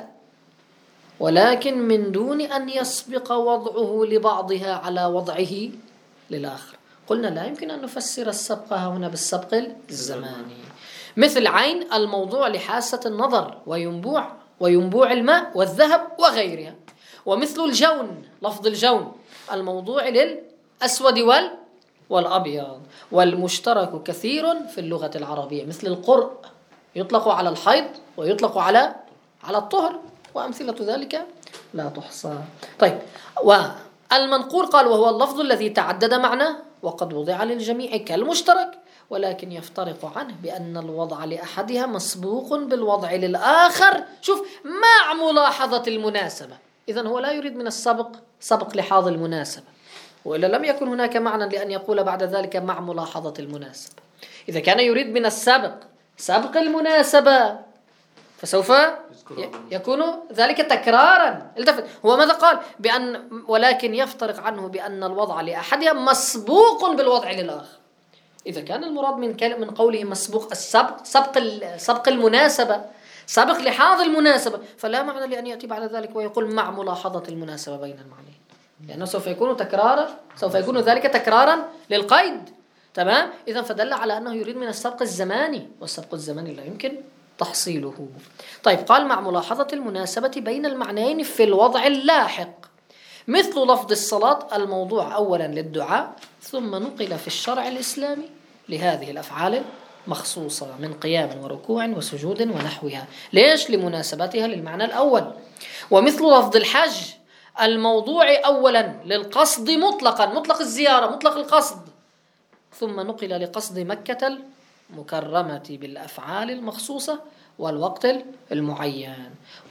ولكن من دون أن يسبق وضعه لبعضها على وضعه للآخر. قلنا لا يمكن أن نفسر السبق هنا بالسبق الزماني، مثل عين الموضوع لحاسة النظر وينبوع الماء والذهب وغيرها، ومثل الجون، لفظ الجون الموضوع للأسود والأبيض. والمشترك كثير في اللغة العربية، مثل القرء يطلق على الحيض ويطلق على الطهر، وأمثلة ذلك لا تحصى. طيب، والمنقول قال وهو اللفظ الذي تعدد معناه وقد وضع للجميع كالمشترك، ولكن يفترق عنه بأن الوضع لأحدها مسبوق بالوضع للآخر، شوف، مع ملاحظة المناسبة. إذن هو لا يريد من السبق سبق لحاظ المناسبة، وإلا لم يكن هناك معنى لأن يقول بعد ذلك مع ملاحظة المناسبة. إذا كان يريد من السبق سبق المناسبة فسوف يكون ذلك تكرارا. التفت، هو ماذا قال؟ ولكن يفترق عنه بأن الوضع لأحدها مسبوق بالوضع للآخر. إذا كان المراد من قوله مسبوق السبق سبق المناسبة، سبق لحاظ المناسبة، فلا معنى لأن يأتي بعد ذلك ويقول مع ملاحظة المناسبة بين المعنيين، لأنه سوف يكون ذلك تكرارا للقيد. تمام؟ إذن فدل على أنه يريد من السبق الزماني، والسبق الزماني لا يمكن تحصيله. طيب، قال مع ملاحظة المناسبة بين المعنيين في الوضع اللاحق، مثل لفظ الصلاة الموضوع أولا للدعاء، ثم نقل في الشرع الإسلامي لهذه الأفعال مخصوصة من قيام وركوع وسجود ونحوها. ليش؟ لمناسبتها للمعنى الأول. ومثل لفظ الحج الموضوع أولا للقصد مطلقا، مطلق الزيارة، مطلق القصد، ثم نقل لقصد مكة المكرمة بالأفعال المخصوصة والوقت المعين.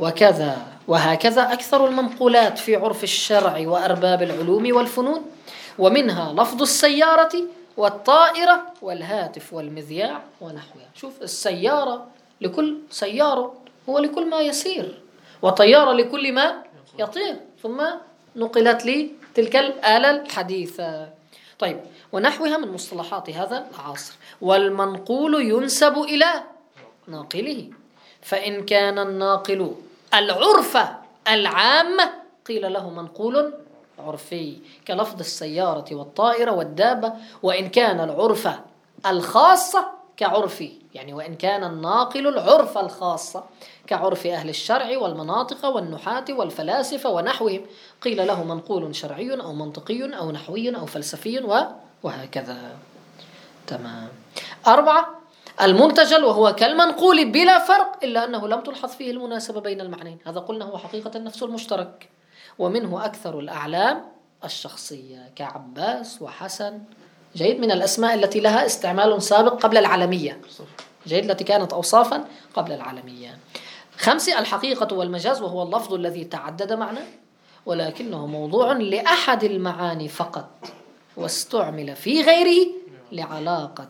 وهكذا أكثر المنقولات في عرف الشرع وأرباب العلوم والفنون، ومنها لفظ السيارة والطائرة والهاتف والمذياع ونحوها. شوف، السيارة لكل سيارة هو لكل ما يسير، وطيارة لكل ما يطير، ثم نقلت لي تلك الآلة الحديثة. طيب، ونحوها من مصطلحات هذا العصر. والمنقول ينسب إلى ناقله، فإن كان الناقل العرف العامة قيل له منقول عرفي، كلفظ السيارة والطائرة والدابة. وإن كان العرف الخاصة كعرفي، يعني وإن كان الناقل العرف الخاصة كعرف أهل الشرع والمناطق والنحاة والفلاسفة ونحوهم قيل له منقول شرعي أو منطقي أو نحوي أو فلسفي وهكذا. تمام. 4، المنتجل، وهو كالمنقول بلا فرق إلا أنه لم تلحظ فيه المناسبة بين المعنيين. هذا قلنا هو حقيقة نفس المشترك. ومنه أكثر الأعلام الشخصية كعباس وحسن، جيد، من الأسماء التي لها استعمال سابق قبل العالمية، جيد، التي كانت أوصافا قبل العالمية. 5، الحقيقة والمجاز، وهو اللفظ الذي تعدد معنى ولكنه موضوع لأحد المعاني فقط، واستعمل في غيره لعلاقة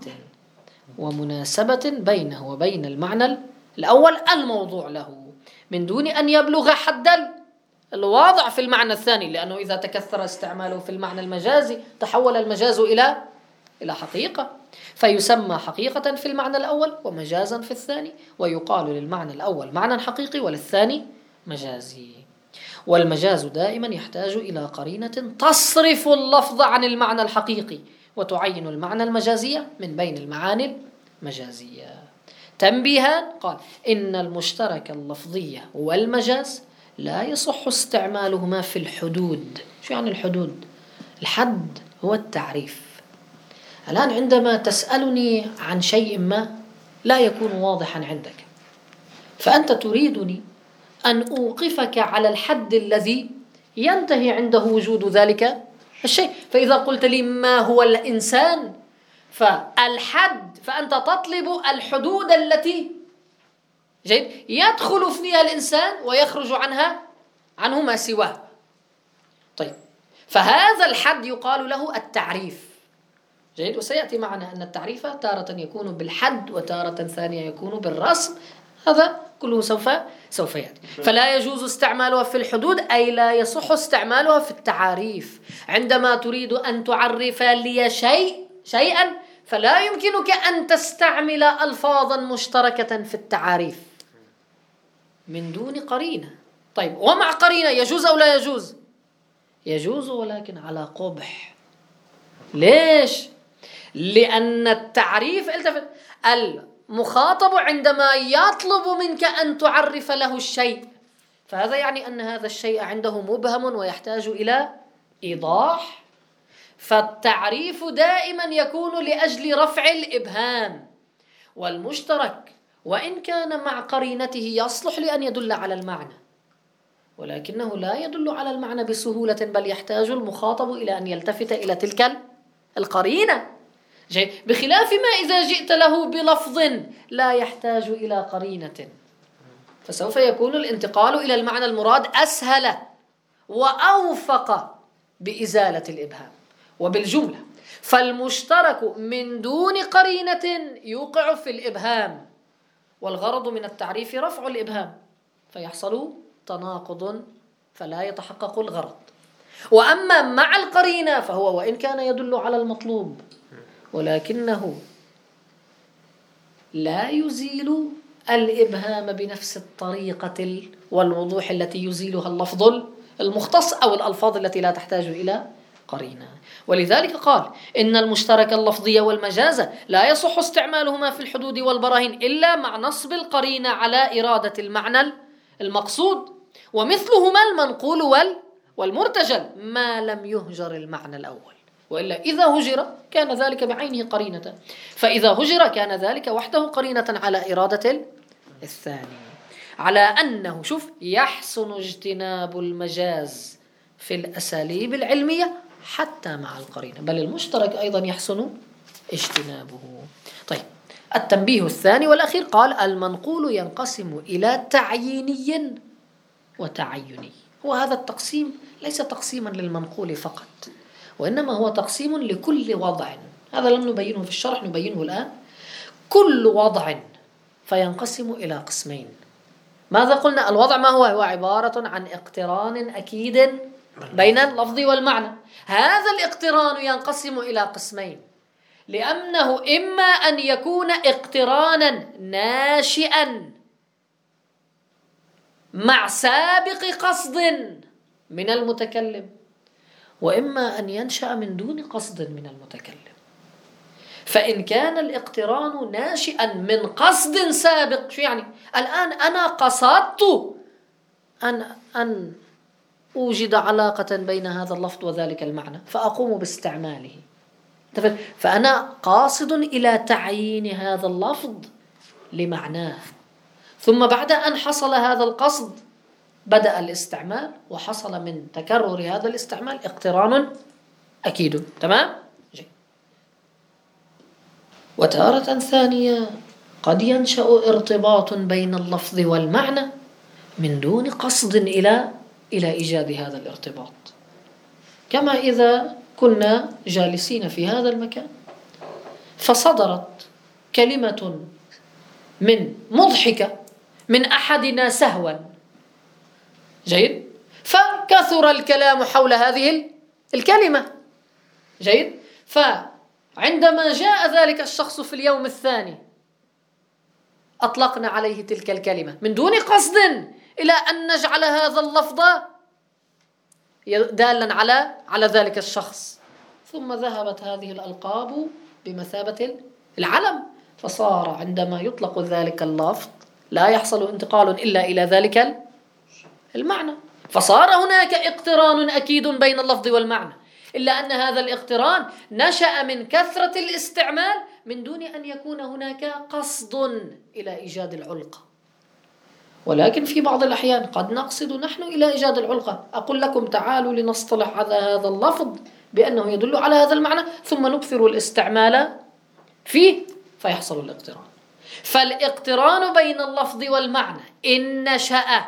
ومناسبة بينه وبين المعنى الأول الموضوع له، من دون أن يبلغ حد الواضع في المعنى الثاني، لأنه إذا تكثر استعماله في المعنى المجازي تحول المجاز إلى حقيقة، فيسمى حقيقة في المعنى الأول ومجازا في الثاني، ويقال للمعنى الأول معنى حقيقي وللثاني مجازي. والمجاز دائما يحتاج إلى قرينة تصرف اللفظ عن المعنى الحقيقي وتعين المعنى المجازي من بين المعاني المجازية. تنبيها، قال إن المشترك اللفظي والمجاز لا يصح استعمالهما في الحدود. شو يعني الحدود؟ الحد هو التعريف. الآن عندما تسألني عن شيء ما لا يكون واضحا عندك، فأنت تريدني أن أوقفك على الحد الذي ينتهي عنده وجود ذلك الشيء. فإذا قلت لي ما هو الإنسان، فالحد، فأنت تطلب الحدود التي جيد يدخل فيها الإنسان ويخرج عنه ما سواه. طيب، فهذا الحد يقال له التعريف. جيد، وسيأتي معنا أن التعريف تارة يكون بالحد وتارة ثانية يكون بالرسم، هذا كله سوف يأتي. فلا يجوز استعمالها في الحدود، أي لا يصح استعمالها في التعاريف. عندما تريد أن تعرف لي شيئا فلا يمكنك أن تستعمل ألفاظا مشتركة في التعاريف من دون قرينة. طيب، ومع قرينة يجوز أو لا يجوز؟ يجوز، ولكن على قبح. ليش؟ لأن التعريف، المخاطب عندما يطلب منك أن تعرف له الشيء فهذا يعني أن هذا الشيء عنده مبهم ويحتاج إلى إيضاح، فالتعريف دائما يكون لأجل رفع الإبهام. والمشترك وإن كان مع قرينته يصلح لأن يدل على المعنى، ولكنه لا يدل على المعنى بسهولة، بل يحتاج المخاطب إلى أن يلتفت إلى تلك القرينة. جيد. بخلاف ما إذا جئت له بلفظ لا يحتاج إلى قرينة، فسوف يكون الانتقال إلى المعنى المراد أسهل وأوفق بإزالة الإبهام. وبالجملة فالمشترك من دون قرينة يوقع في الإبهام، والغرض من التعريف رفع الإبهام، فيحصل تناقض فلا يتحقق الغرض. وأما مع القرينة فهو وإن كان يدل على المطلوب ولكنه لا يزيل الإبهام بنفس الطريقة والوضوح التي يزيلها اللفظ المختص أو الألفاظ التي لا تحتاج إلى قرينة. ولذلك قال إن المشترك اللفظي والمجاز لا يصح استعمالهما في الحدود والبراهين إلا مع نصب القرينة على إرادة المعنى المقصود، ومثلهما المنقول والمرتجل ما لم يهجر المعنى الأول، وإلا إذا هجر كان ذلك بعينه قرينة، فإذا هجر كان ذلك وحده قرينة على إرادة الثاني. على أنه شوف يحسن اجتناب المجاز في الأساليب العلمية حتى مع القرينة، بل المشترك أيضا يحسن اجتنابه. طيب، التنبيه الثاني والأخير قال المنقول ينقسم إلى تعييني وتعيني. وهذا التقسيم ليس تقسيما للمنقول فقط، وإنما هو تقسيم لكل وضع. هذا لم نبينه في الشرح، نبينه الآن. كل وضع فينقسم إلى قسمين. ماذا قلنا؟ الوضع ما هو؟ هو عبارة عن اقتران أكيد بين اللفظ والمعنى. هذا الاقتران ينقسم إلى قسمين، لأنه إما أن يكون اقترانا ناشئا مع سابق قصد من المتكلم، وإما أن ينشأ من دون قصد من المتكلم. فإن كان الاقتران ناشئا من قصد سابق، شو يعني؟ الآن أنا قصدت أن أوجد علاقة بين هذا اللفظ وذلك المعنى فأقوم باستعماله، فأنا قاصد إلى تعيين هذا اللفظ لمعناه، ثم بعد أن حصل هذا القصد بدأ الاستعمال، وحصل من تكرر هذا الاستعمال اقتران أكيد. تمام؟ جيد. وتارة ثانية قد ينشأ ارتباط بين اللفظ والمعنى من دون قصد إلى إيجاد هذا الارتباط، كما إذا كنا جالسين في هذا المكان فصدرت كلمة من مضحكة من أحدنا سهوا، جيد، فكثر الكلام حول هذه الكلمة، جيد، فعندما جاء ذلك الشخص في اليوم الثاني أطلقنا عليه تلك الكلمة من دون قصد إلى أن نجعل هذا اللفظ دالا على ذلك الشخص، ثم ذهبت هذه الألقاب بمثابة العلم، فصار عندما يطلق ذلك اللفظ لا يحصل انتقال إلا إلى ذلك المعنى، فصار هناك اقتران أكيد بين اللفظ والمعنى، إلا أن هذا الاقتران نشأ من كثرة الاستعمال من دون أن يكون هناك قصد إلى إيجاد العلقة. ولكن في بعض الأحيان قد نقصد نحن إلى إيجاد العلقة. أقول لكم تعالوا لنصطلح على هذا اللفظ بأنه يدل على هذا المعنى، ثم نكثر الاستعمال فيه فيحصل الاقتران. فالاقتران بين اللفظ والمعنى إن نشأ،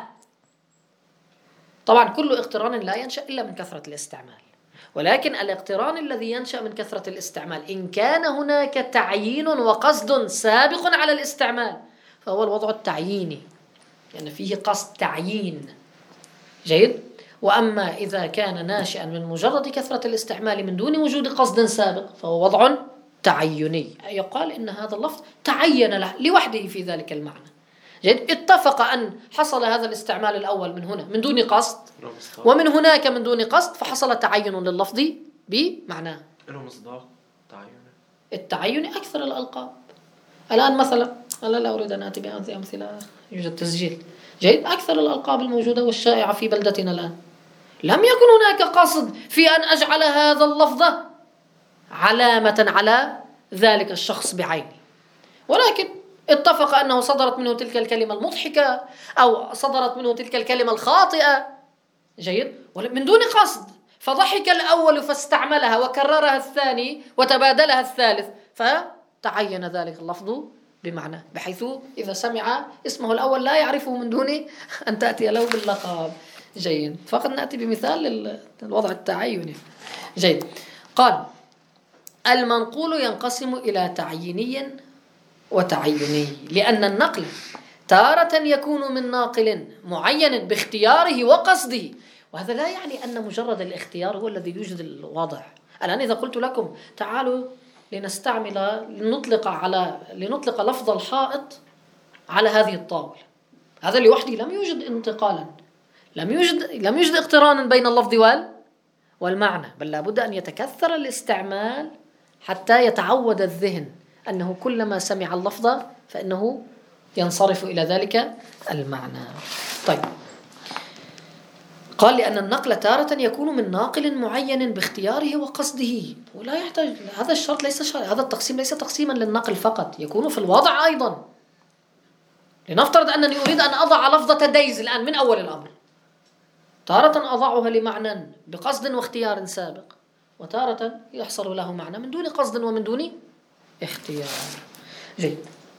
طبعا كل اقتران لا ينشأ إلا من كثرة الاستعمال، ولكن الاقتران الذي ينشأ من كثرة الاستعمال إن كان هناك تعيين وقصد سابق على الاستعمال فهو الوضع التعييني، يعني فيه قصد تعيين، جيد. وأما إذا كان ناشئا من مجرد كثرة الاستعمال من دون وجود قصد سابق فهو وضع تعيني، يقال إن هذا اللفظ تعين له لوحده في ذلك المعنى، جيد. اتفق أن حصل هذا الاستعمال الأول من هنا من دون قصد ومن هناك من دون قصد، فحصل تعين لللفظ بمعناه. له مصداق تعين. التعين أكثر الألقاب. الآن مثلا أنا لا أريد أن آتي بهذه أمثلة، يوجد تسجيل، جيد. أكثر الألقاب الموجودة والشائعة في بلدتنا الآن لم يكن هناك قصد في أن أجعل هذا اللفظ علامة على ذلك الشخص بعينه، ولكن اتفق أنه صدرت منه تلك الكلمة المضحكة أو صدرت منه تلك الكلمة الخاطئة، جيد، من دون قصد، فضحك الأول فاستعملها وكررها الثاني وتبادلها الثالث، فتعين ذلك اللفظ بمعنى، بحيث إذا سمع اسمه الأول لا يعرفه من دون أن تأتي له باللقب. جيد، فقد نأتي بمثال للوضع التعيني. جيد. قال: المنقول ينقسم إلى تعييني وتعيني، لأن النقل تارة يكون من ناقل معين باختياره وقصده. وهذا لا يعني أن مجرد الاختيار هو الذي يوجد الوضع. الآن إذا قلت لكم تعالوا لنطلق لفظ الحائط على هذه الطاولة، هذا لوحده لم يوجد انتقالا، لم يوجد اقترانا بين اللفظ والمعنى، بل لابد أن يتكثر الاستعمال حتى يتعود الذهن أنه كلما سمع اللفظ فإنه ينصرف إلى ذلك المعنى. طيب، قال: لأن النقل تارة يكون من ناقل معين باختياره وقصده، ولا يحتاج هذا الشرط، ليس شرط، هذا التقسيم ليس تقسيما للنقل فقط، يكون في الوضع أيضا. لنفترض أنني أريد أن أضع لفظة دايز الآن من أول الأمر، تارة أضعها لمعنى بقصد واختيار سابق، وتارة يحصل له معنى من دون قصد ومن دون اختيار. جيد.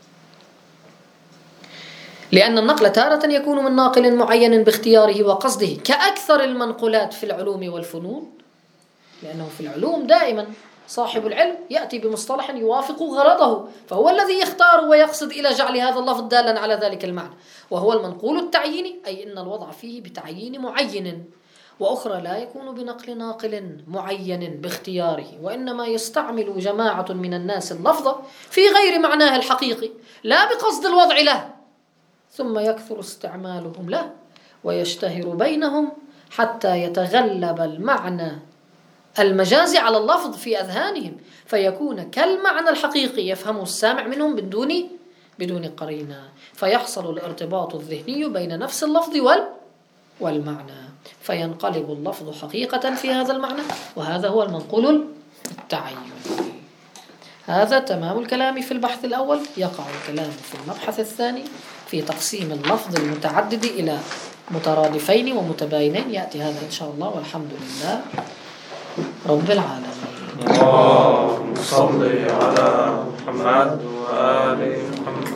لأن النقل تارة يكون من ناقل معين باختياره وقصده، كأكثر المنقولات في العلوم والفنون، لأنه في العلوم دائما صاحب العلم يأتي بمصطلح يوافق غرضه، فهو الذي يختار ويقصد إلى جعل هذا اللفظ دالا على ذلك المعنى، وهو المنقول التعييني، أي إن الوضع فيه بتعيين معين. وأخرى لا يكون بنقل ناقل معين باختياره، وإنما يستعمل جماعة من الناس اللفظ في غير معناه الحقيقي لا بقصد الوضع له، ثم يكثر استعمالهم له ويشتهر بينهم حتى يتغلب المعنى المجازي على اللفظ في أذهانهم، فيكون كالمعنى الحقيقي يفهمه السامع منهم بدون قرينة، فيحصل الارتباط الذهني بين نفس اللفظ والمعنى، فينقلب اللفظ حقيقة في هذا المعنى، وهذا هو المنقول التعيني. هذا تمام الكلام في البحث الأول. يقع الكلام في المبحث الثاني في تقسيم اللفظ المتعدد إلى مترادفين ومتباينين، يأتي هذا إن شاء الله، والحمد لله رب العالمين. اللهم صل على محمد وآل محمد.